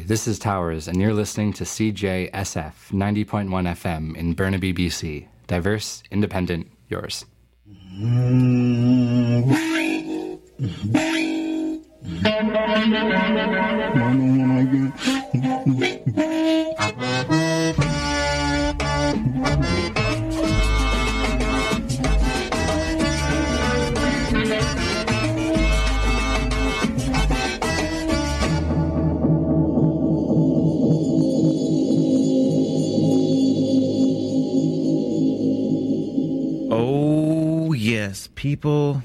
this is Towers, and you're listening to CJSF 90.1 FM in Burnaby, BC. Diverse, independent, yours. Oh, yes, people,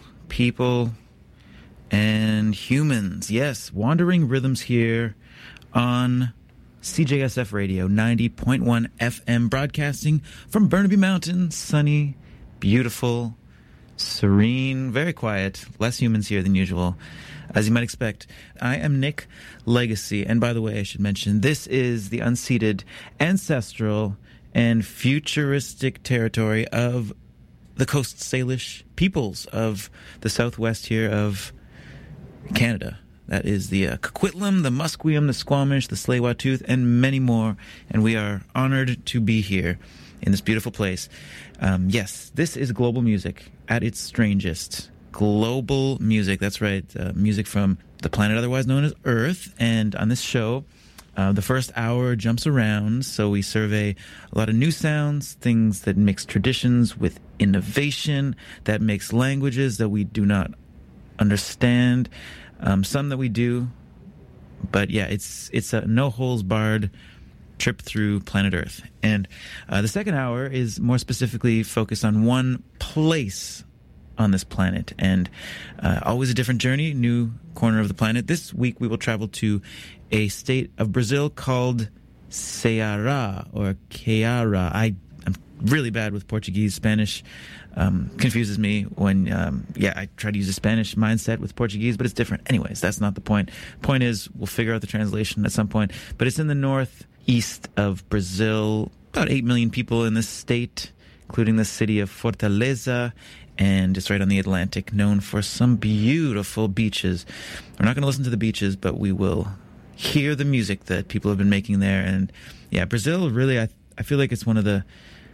and humans. Yes, Wandering Rhythms here on CJSF Radio, 90.1 FM, broadcasting from Burnaby Mountain. Sunny, beautiful, serene, very quiet. Less humans here than usual, as you might expect. I am Nick Legacy, and by the way, I should mention, this is the unceded, ancestral, and futuristic territory of the Coast Salish peoples of the southwest here of Canada. That is the Coquitlam, the Musqueam, the Squamish, the Tsleil-Waututh, and many more. And we are honored to be here in this beautiful place. Yes, this is global music at its strangest. Global music, that's right. Music from the planet otherwise known as Earth. And on this show, the first hour jumps around, so we survey a lot of new sounds, things that mix traditions with innovation, that mix languages that we do not understand, some that we do. But yeah, it's a no-holes-barred trip through planet Earth. And the second hour is more specifically focused on one place on this planet, and always a different journey, new corner of the planet. This week we will travel to a state of Brazil called Ceará, or Ceará. I'm really bad with Portuguese. Spanish confuses me when I try to use a Spanish mindset with Portuguese, but it's different. Anyways, that's not the point. Point is, we'll figure out the translation at some point. But it's in the northeast of Brazil. About 8 million people in this state, including the city of Fortaleza, and it's right on the Atlantic, known for some beautiful beaches. We're not going to listen to the beaches, but we will hear the music that people have been making there. And yeah, Brazil really, I feel like it's one of the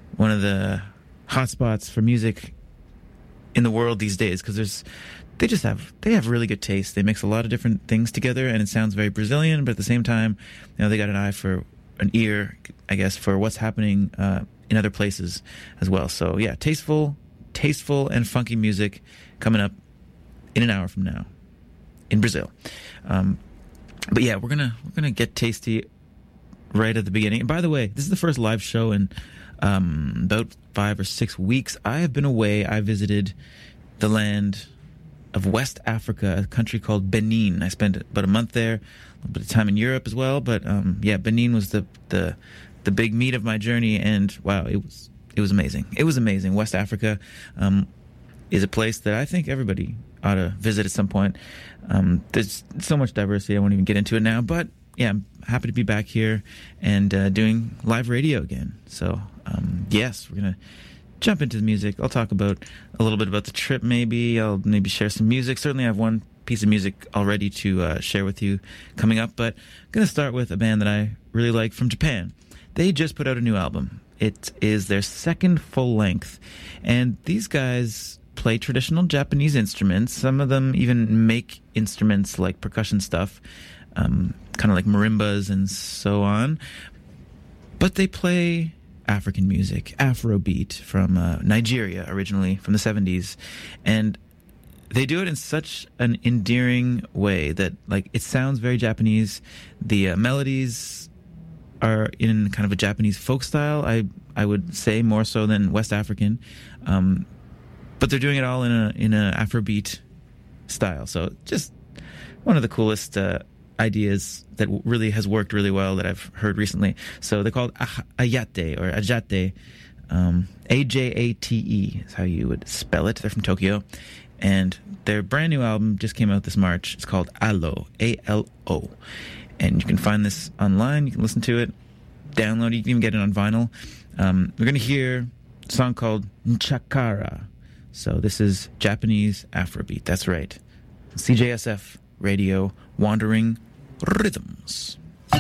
hotspots for music in the world these days, because they have really good taste. They mix a lot of different things together, and it sounds very Brazilian, but at the same time, they got an ear, I guess, for what's happening in other places as well. So yeah, tasteful and funky music coming up in an hour from now in Brazil. But yeah, we're gonna get tasty right at the beginning. And by the way, this is the first live show in about 5 or 6 weeks. I have been away. I visited the land of West Africa, a country called Benin. I spent about a month there, a little bit of time in Europe as well. But Benin was the big meat of my journey, and wow, it was amazing. It was amazing. West Africa is a place that I think everybody ought to visit at some point. There's so much diversity, I won't even get into it now, but yeah, I'm happy to be back here and doing live radio again. So yes, we're gonna jump into the music. I'll talk a little bit about the trip. I'll share some music. Certainly I have one piece of music already to share with you coming up, but I'm gonna start with a band that I really like from Japan. They just put out a new album. It is their second full length, and these guys play traditional Japanese instruments. Some of them even make instruments like percussion stuff, kind of like marimbas and so on. But they play African music, Afrobeat from Nigeria, originally from the 70s. And they do it in such an endearing way that, like, it sounds very Japanese. The melodies are in kind of a Japanese folk style, I would say, more so than West African. But they're doing it all in a Afrobeat style. So just one of the coolest ideas that really has worked really well that I've heard recently. So they're called Ayate, or Ajate. Ajate is how you would spell it. They're from Tokyo. And their brand new album just came out this March. It's called Alo, A-L-O. And you can find this online. You can listen to it, download it. You can even get it on vinyl. We're going to hear a song called Nchakara. So this is Japanese Afrobeat. That's right. CJSF Radio, Wandering Rhythms.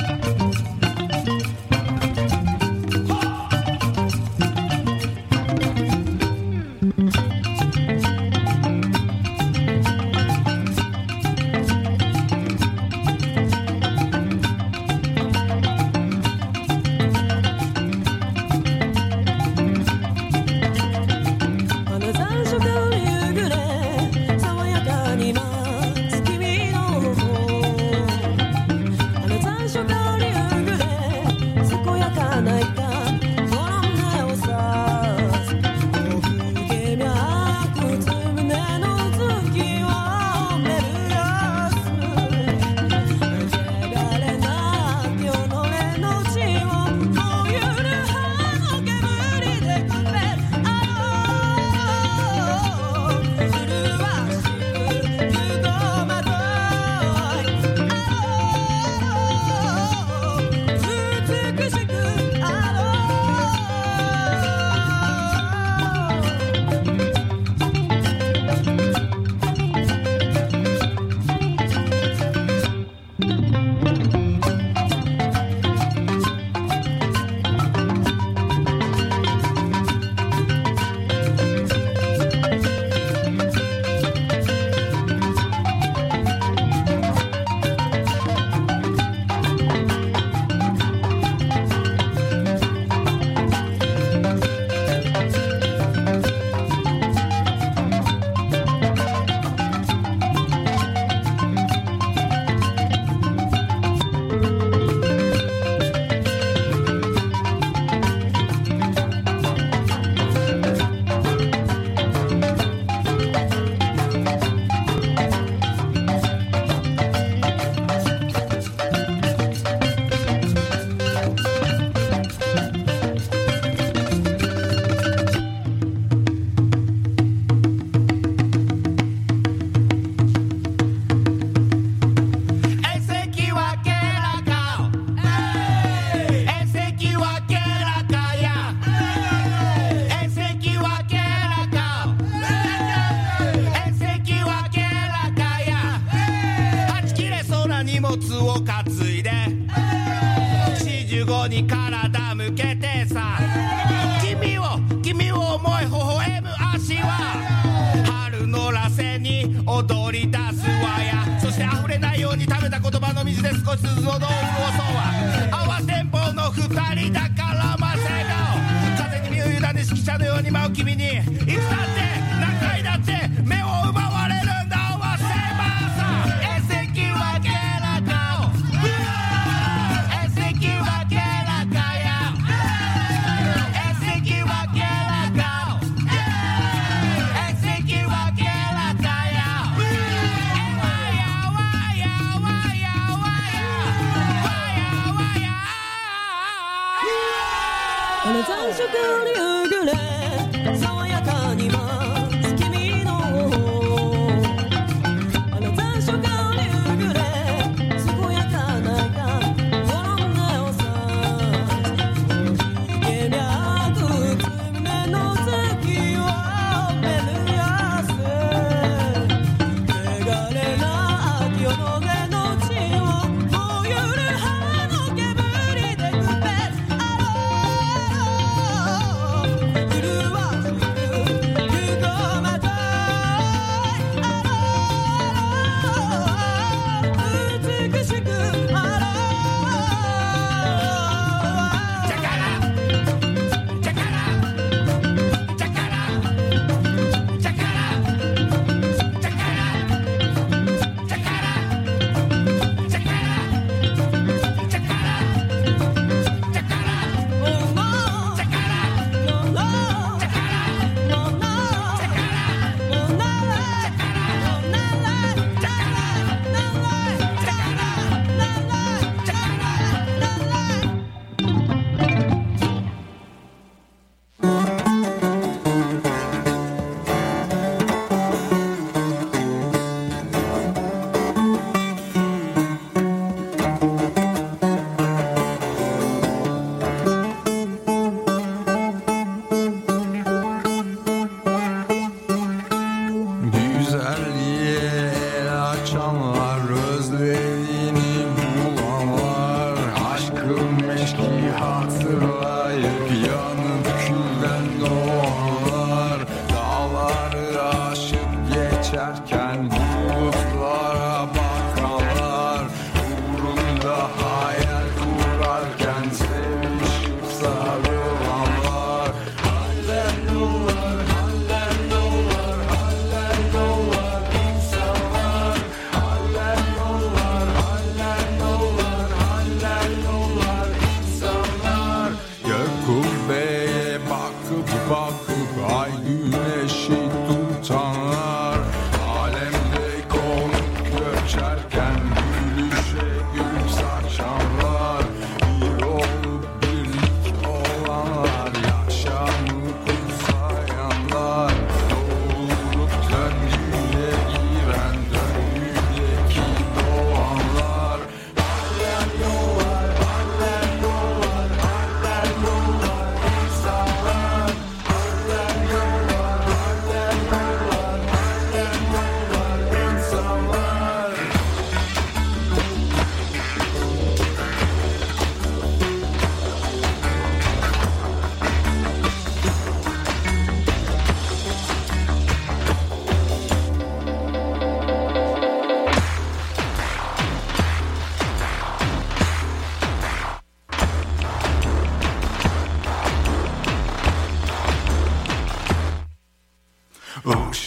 「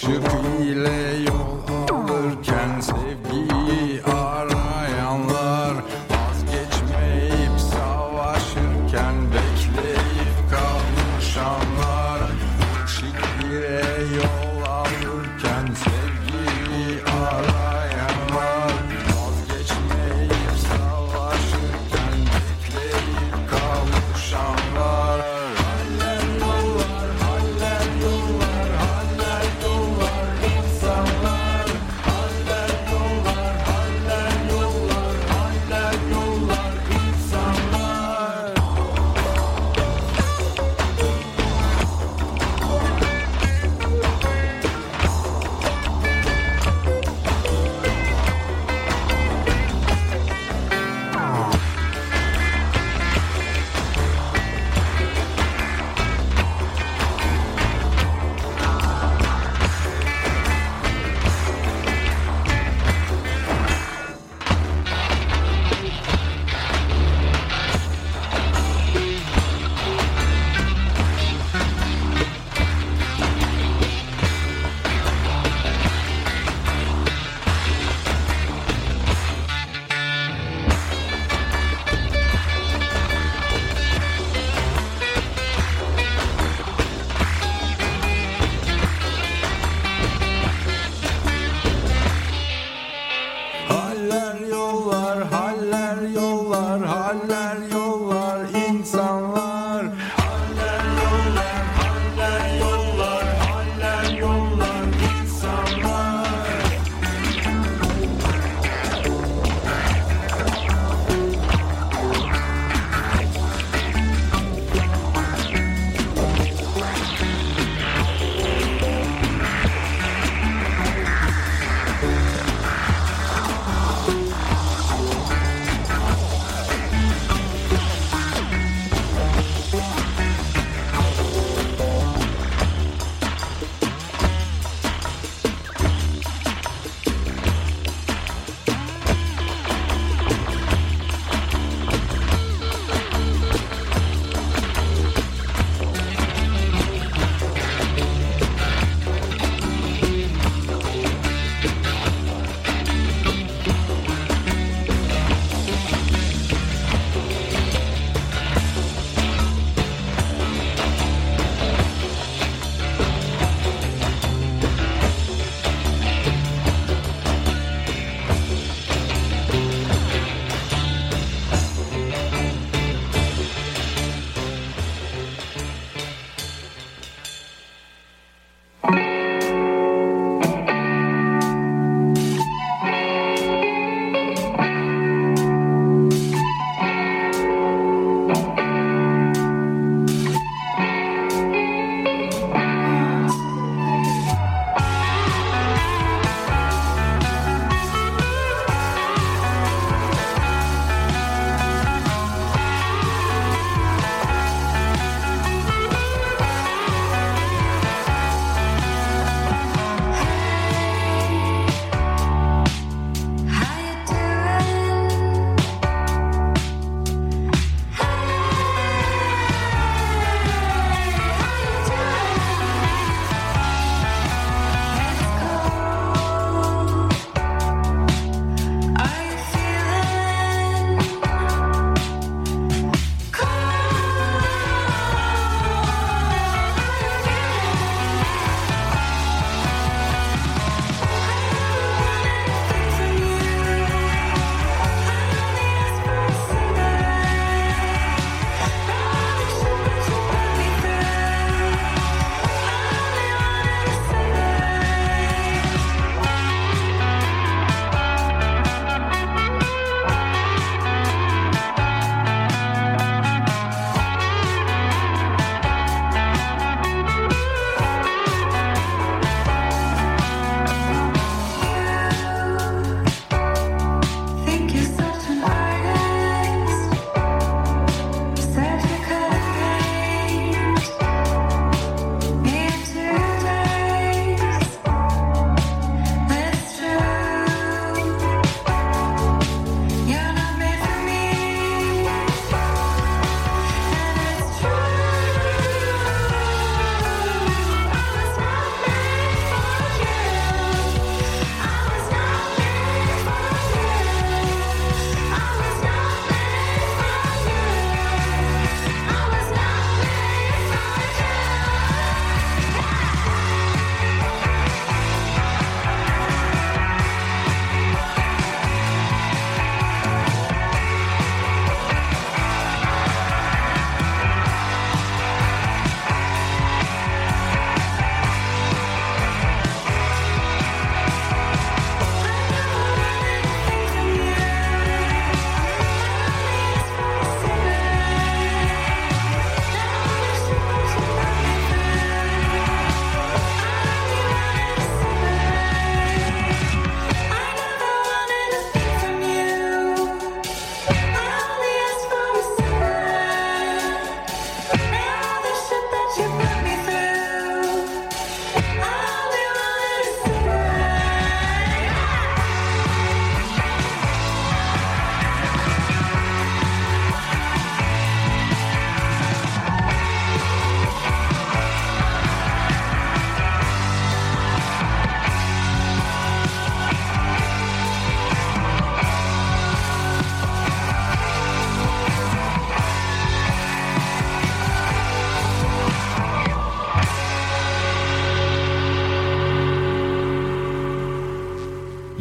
Aşık ile yol alırken sevgiyi arayanlar, vazgeçmeyip savaşırken bekleyip kavuşanlar. Aşık ile yol alırken sevgiyi arayanlar, vazgeçmeyip savaşırken bekleyip kavuşanlar. Haller yollar, haller yollar, haller yollar insanlar. Haller yollar, haller yollar, haller yollar insanlar. Haller yollar, haller yollar, haller yollar insanlar. Haller yollar, haller yollar, haller yollar insanlar.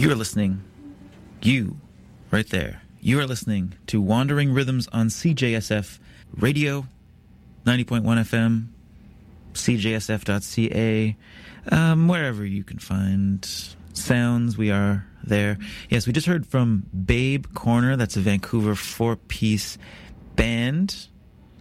You are listening, you, right there, you are listening to Wandering Rhythms on CJSF Radio, 90.1 FM, cjsf.ca, wherever you can find sounds, we are there. Yes, we just heard from Babe Corner. That's a Vancouver 4-piece band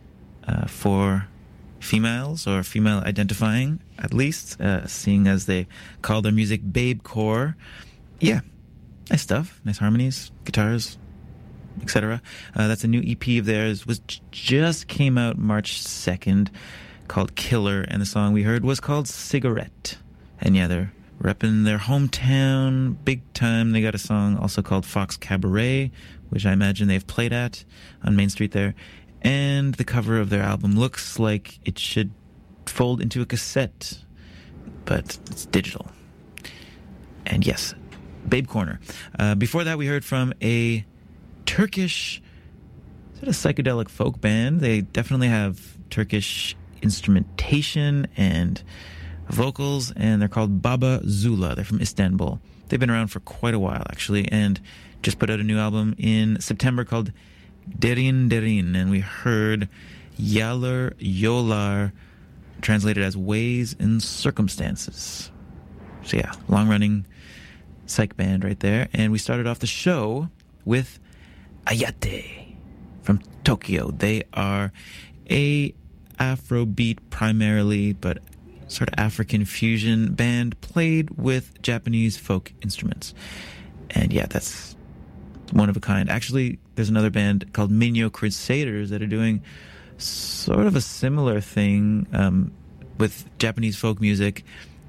for females, or female identifying at least, seeing as they call their music Babecore. Yeah, nice stuff, nice harmonies, guitars, etc. That's a new EP of theirs, just came out March 2nd, called Killer, and the song we heard was called Cigarette. And yeah, they're repping their hometown big time. They got a song also called Fox Cabaret, which I imagine they've played at on Main Street there. And the cover of their album looks like it should fold into a cassette, but it's digital. And yes, Babe Corner. Before that, we heard from a Turkish, is it a psychedelic folk band? They definitely have Turkish instrumentation and vocals, and they're called Baba Zula. They're from Istanbul. They've been around for quite a while, actually, and just put out a new album in September called Derin Derin, and we heard Yalar Yolar, translated as Ways and Circumstances. So yeah, long-running psych band right there. And we started off the show with Ayate from Tokyo. They are a Afrobeat primarily, but sort of African fusion band played with Japanese folk instruments. And yeah, that's one of a kind. Actually, there's another band called Minyo Crusaders that are doing sort of a similar thing with Japanese folk music,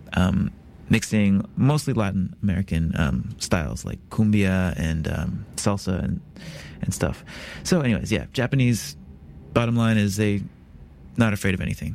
mixing mostly Latin American styles like cumbia and salsa and stuff. So anyways, yeah, Japanese, bottom line is they not afraid of anything.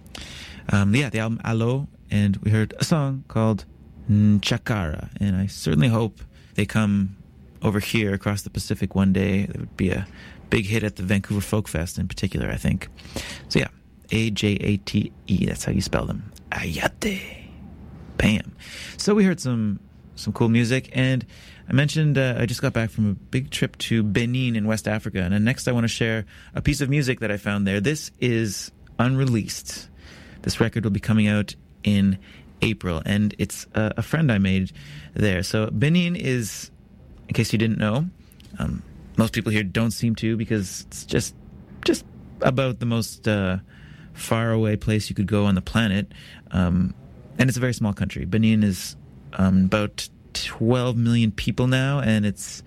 Yeah, the album Alo, and we heard a song called Chakara, and I certainly hope they come over here across the Pacific one day. It would be a big hit at the Vancouver Folk Fest in particular, I think. So yeah, Ajate, that's how you spell them. Ayate. Bam. So we heard some cool music, and I mentioned I just got back from a big trip to Benin in West Africa, and then next I want to share a piece of music that I found there. This is unreleased. This record will be coming out in April, and it's a friend I made there. So Benin is, in case you didn't know, most people here don't seem to, because it's just about the most far away place you could go on the planet, and it's a very small country. Benin is about 12 million people now, and it's,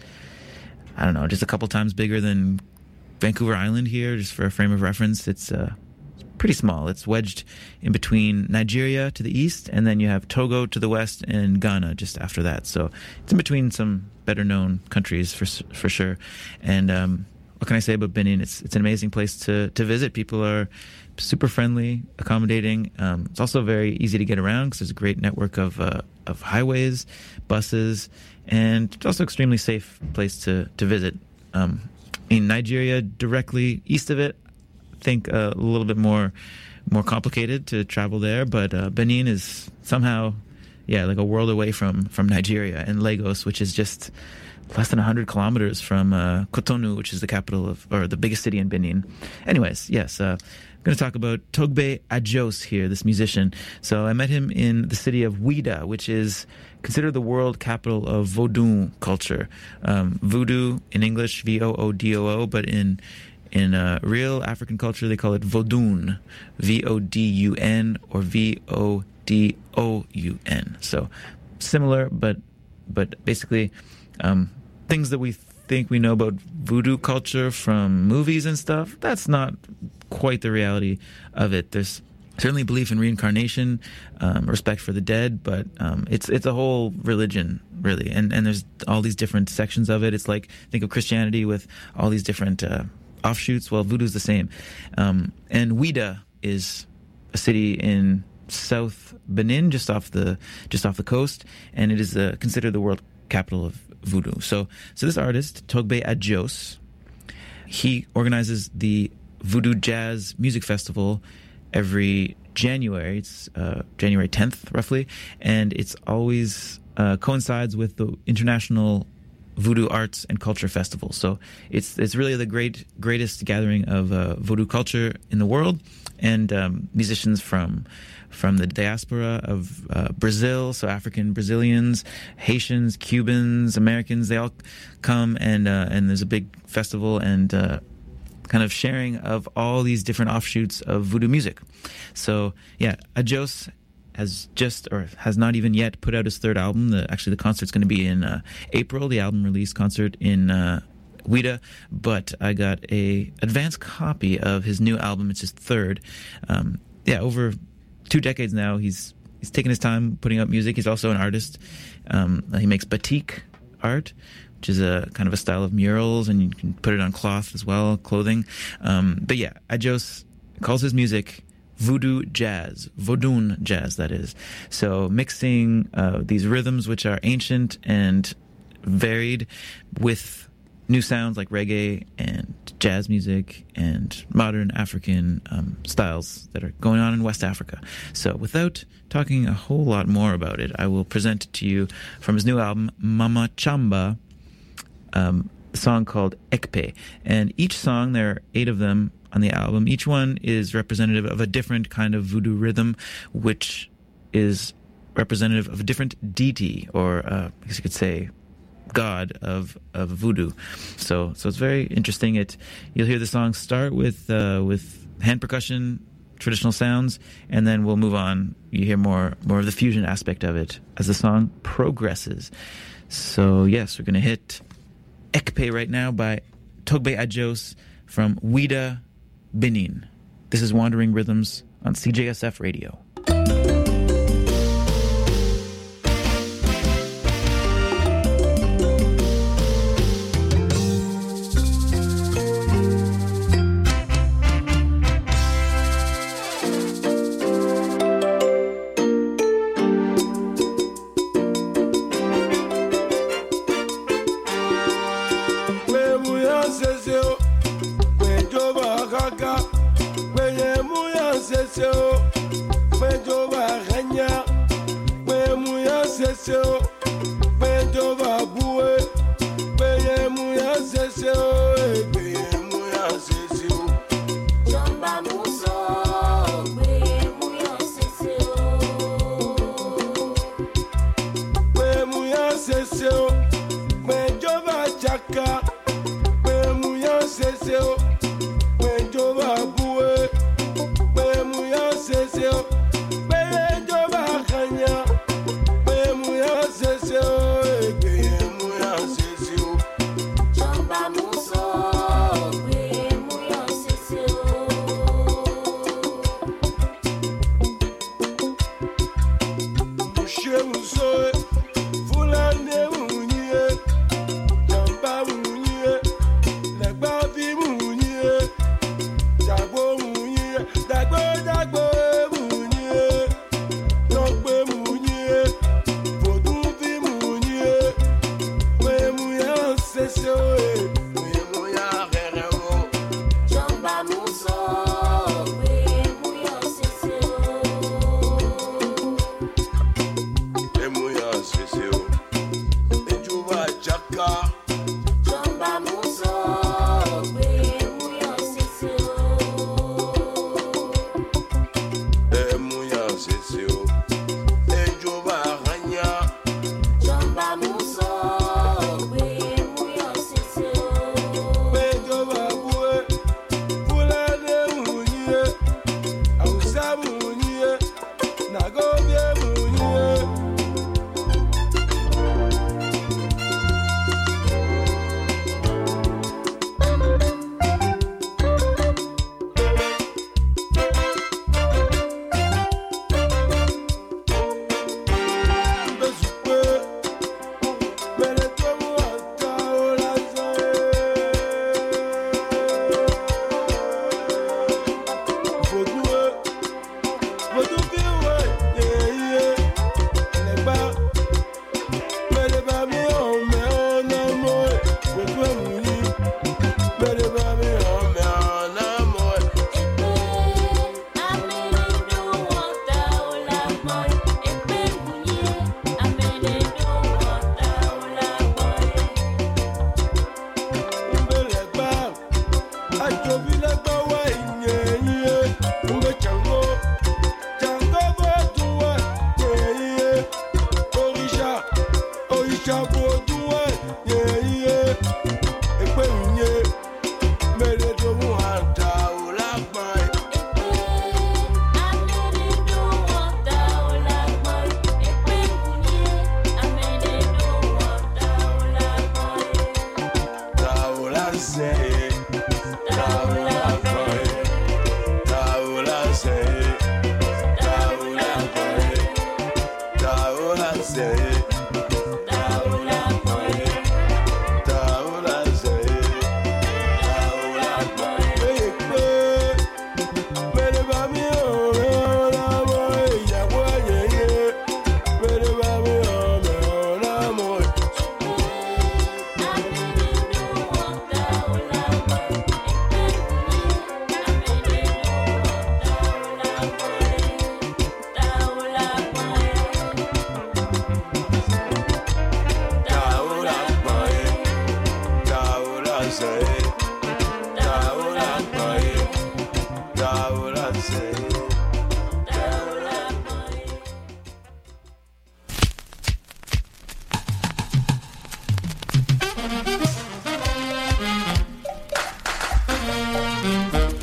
I don't know, just a couple times bigger than Vancouver Island here, just for a frame of reference. It's pretty small. It's wedged in between Nigeria to the east, and then you have Togo to the west and Ghana just after that. So it's in between some better known countries for sure. And what can I say about Benin? It's an amazing place to visit. People are super friendly, accommodating. It's also very easy to get around because there's a great network of highways, buses, and it's also extremely safe place to visit. In Nigeria, directly east of it, I think a little bit more complicated to travel there, but Benin is somehow, yeah, like a world away from Nigeria, and Lagos, which is just less than 100 kilometers from Cotonou, which is the capital or the biggest city in Benin. Anyways, yes, I'm going to talk about Togbe Ajos here, this musician. So I met him in the city of Ouida, which is considered the world capital of Vodou culture. Voodoo in English, Voodoo, but in real African culture, they call it Vodun, Vodun or Vodoun. So similar, but basically things that we think we know about voodoo culture from movies and stuff, that's not quite the reality of it. There's certainly belief in reincarnation, respect for the dead, but it's a whole religion, really. And there's all these different sections of it. It's like, think of Christianity with all these different offshoots. Well, voodoo's the same. And Ouida is a city in South Benin, just off the coast, and it is considered the world capital of voodoo. So this artist, Togbe Ajos, he organizes the Voodoo Jazz Music Festival every January. It's January 10th, roughly, and it's always coincides with the International Voodoo Arts and Culture Festival. So it's really the greatest gathering of voodoo culture in the world, and musicians from the diaspora of Brazil, so African Brazilians, Haitians, Cubans, Americans, they all come, and there's a big festival and kind of sharing of all these different offshoots of voodoo music. So yeah, Adios has not even yet put out his third album. The concert's going to be in April, the album release concert in Ouida, but I got a advance copy of his new album. It's his third. Over 2 decades now, he's taken his time putting out music. He's also an artist. He makes batik art, which is a kind of a style of murals, and you can put it on cloth as well, clothing. But yeah, Adios calls his music voodoo jazz, Vodun jazz, that is. So mixing these rhythms, which are ancient and varied, with new sounds like reggae and jazz music and modern African styles that are going on in West Africa. So without talking a whole lot more about it, I will present to you from his new album, Mama Chamba, a song called Ekpe. And each song, there are 8 of them on the album, each one is representative of a different kind of voodoo rhythm, which is representative of a different deity, or I guess you could say god of voodoo. So it's very interesting. You'll hear the song start with hand percussion, traditional sounds, and then we'll move on. You hear more of the fusion aspect of it as the song progresses. So yes, we're going to hit Ekpe right now by Togbe Adios from Ouida, Benin. This is Wandering Rhythms on CJSF Radio. So